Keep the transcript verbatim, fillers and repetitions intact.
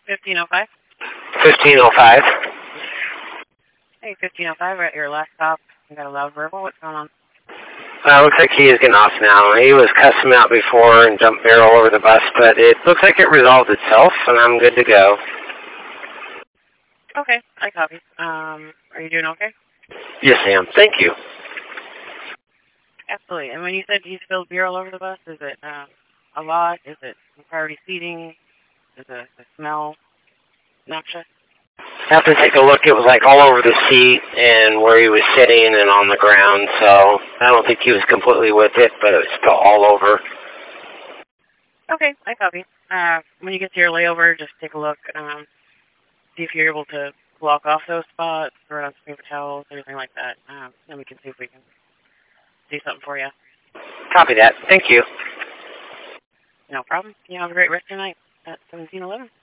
fifteen oh five? fifteen oh five. Hey, fifteen oh five, we're at your last stop. You got a loud verbal. What's going on? Uh, looks like he is getting off now. He was cussing out before and jumped barrel over the bus, but it looks like it resolved itself, and I'm good to go. Okay, I copy. Um, are you doing okay? Yes, ma'am. Thank you. Absolutely. And when you said you spilled beer all over the bus, is it uh, a lot? Is it priority seating? Is it the smell noxious? Have to take a look. It was like all over the seat and where he was sitting and on the ground, so I don't think he was completely with it, but it was still all over. Okay, I copy. Uh, when you get to your layover, just take a look. Um, see if you're able to block off those spots, throw out some paper towels, anything like that. Um, then we can see if we can do something for you. Copy that. Thank you. No problem. You have a great rest of your night at seventeen eleven.